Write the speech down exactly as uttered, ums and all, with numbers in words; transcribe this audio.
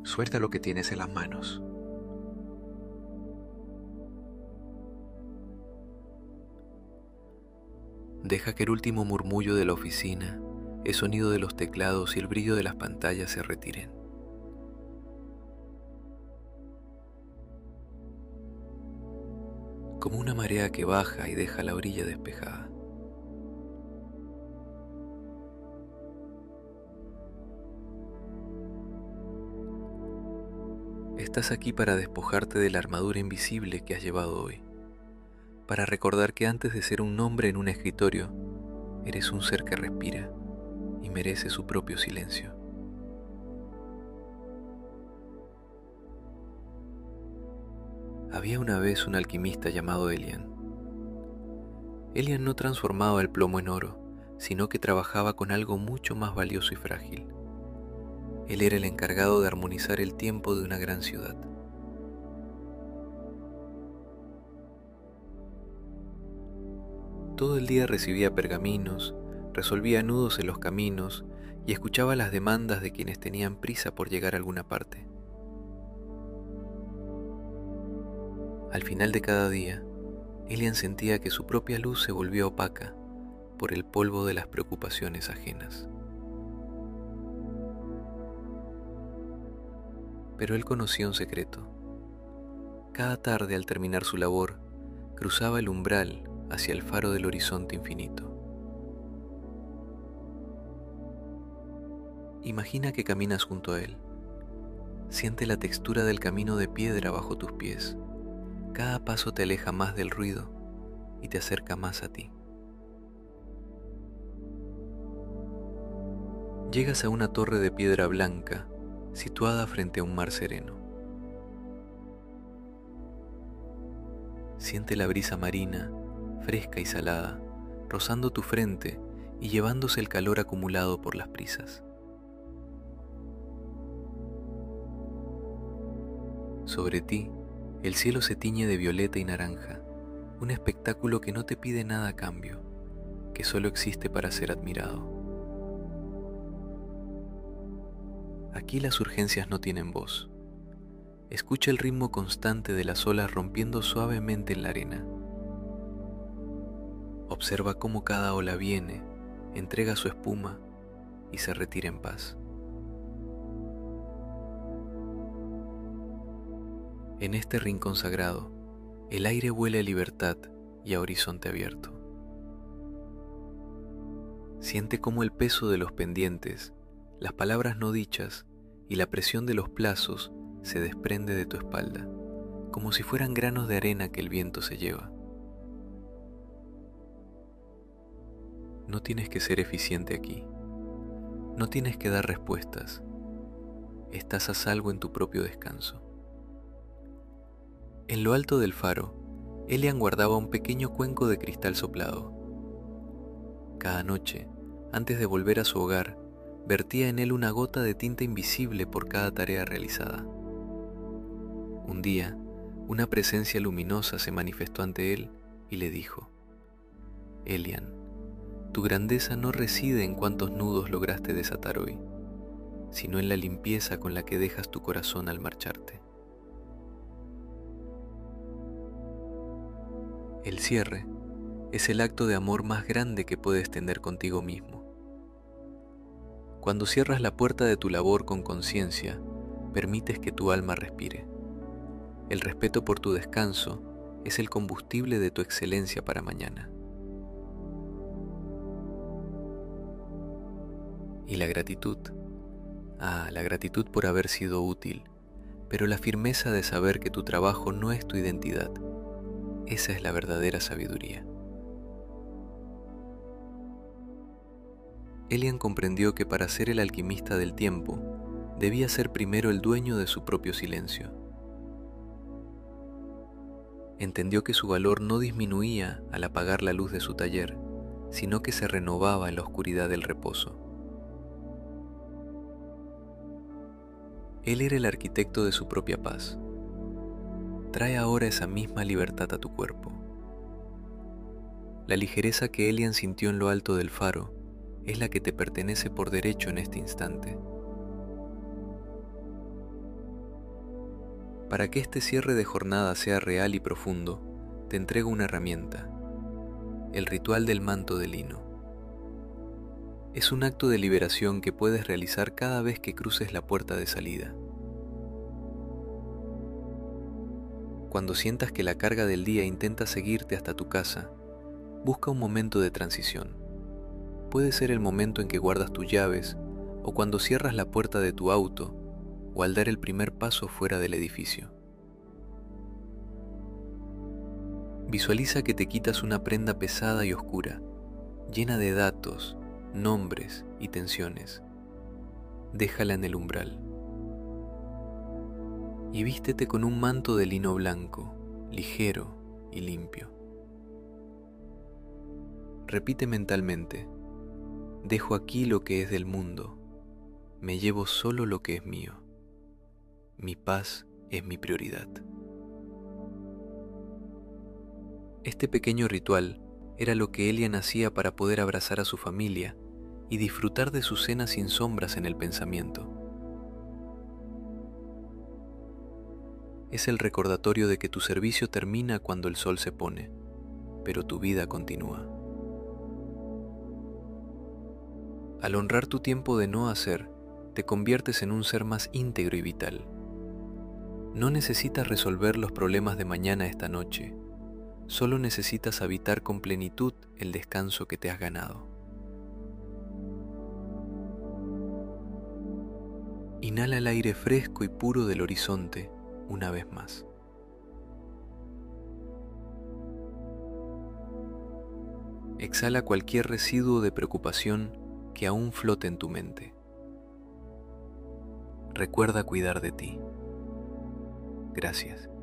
Suelta lo que tienes en las manos. Deja que el último murmullo de la oficina, el sonido de los teclados y el brillo de las pantallas se retiren. Como una marea que baja y deja la orilla despejada. Estás aquí para despojarte de la armadura invisible que has llevado hoy, para recordar que antes de ser un nombre en un escritorio, eres un ser que respira y merece su propio silencio. Había una vez un alquimista llamado Elian. Elian no transformaba el plomo en oro, sino que trabajaba con algo mucho más valioso y frágil. Él era el encargado de armonizar el tiempo de una gran ciudad. Todo el día recibía pergaminos, resolvía nudos en los caminos y escuchaba las demandas de quienes tenían prisa por llegar a alguna parte. Al final de cada día, Elian sentía que su propia luz se volvió opaca por el polvo de las preocupaciones ajenas. Pero él conocía un secreto. Cada tarde, al terminar su labor, cruzaba el umbral hacia el faro del horizonte infinito. Imagina que caminas junto a él. Siente la textura del camino de piedra bajo tus pies. Cada paso te aleja más del ruido y te acerca más a ti. Llegas a una torre de piedra blanca situada frente a un mar sereno. Siente la brisa marina, fresca y salada, rozando tu frente y llevándose el calor acumulado por las brisas. Sobre ti, el cielo se tiñe de violeta y naranja, un espectáculo que no te pide nada a cambio, que solo existe para ser admirado. Aquí las urgencias no tienen voz. Escucha el ritmo constante de las olas rompiendo suavemente en la arena. Observa cómo cada ola viene, entrega su espuma y se retira en paz. En este rincón sagrado, el aire huele a libertad y a horizonte abierto. Siente cómo el peso de los pendientes, las palabras no dichas y la presión de los plazos se desprende de tu espalda, como si fueran granos de arena que el viento se lleva. No tienes que ser eficiente aquí. No tienes que dar respuestas. Estás a salvo en tu propio descanso. En lo alto del faro, Elian guardaba un pequeño cuenco de cristal soplado. Cada noche, antes de volver a su hogar, vertía en él una gota de tinta invisible por cada tarea realizada. Un día, una presencia luminosa se manifestó ante él y le dijo: Elian, tu grandeza no reside en cuántos nudos lograste desatar hoy, sino en la limpieza con la que dejas tu corazón al marcharte. El cierre es el acto de amor más grande que puedes tener contigo mismo. Cuando cierras la puerta de tu labor con conciencia, permites que tu alma respire. El respeto por tu descanso es el combustible de tu excelencia para mañana. Y la gratitud. Ah, la gratitud por haber sido útil, pero la firmeza de saber que tu trabajo no es tu identidad. Esa es la verdadera sabiduría. Elian comprendió que para ser el alquimista del tiempo, debía ser primero el dueño de su propio silencio. Entendió que su valor no disminuía al apagar la luz de su taller, sino que se renovaba en la oscuridad del reposo. Él era el arquitecto de su propia paz. Trae ahora esa misma libertad a tu cuerpo. La ligereza que Elian sintió en lo alto del faro es la que te pertenece por derecho en este instante. Para que este cierre de jornada sea real y profundo, te entrego una herramienta, el ritual del manto de lino. Es un acto de liberación que puedes realizar cada vez que cruces la puerta de salida. Cuando sientas que la carga del día intenta seguirte hasta tu casa, busca un momento de transición. Puede ser el momento en que guardas tus llaves, o cuando cierras la puerta de tu auto, o al dar el primer paso fuera del edificio. Visualiza que te quitas una prenda pesada y oscura, llena de datos, nombres y tensiones. Déjala en el umbral. Y vístete con un manto de lino blanco, ligero y limpio. Repite mentalmente: dejo aquí lo que es del mundo, me llevo solo lo que es mío. Mi paz es mi prioridad. Este pequeño ritual era lo que Elian hacía para poder abrazar a su familia y disfrutar de su cena sin sombras en el pensamiento. Es el recordatorio de que tu servicio termina cuando el sol se pone, pero tu vida continúa. Al honrar tu tiempo de no hacer, te conviertes en un ser más íntegro y vital. No necesitas resolver los problemas de mañana esta noche, solo necesitas habitar con plenitud el descanso que te has ganado. Inhala el aire fresco y puro del horizonte una vez más. Exhala cualquier residuo de preocupación que aún flote en tu mente. Recuerda cuidar de ti. Gracias.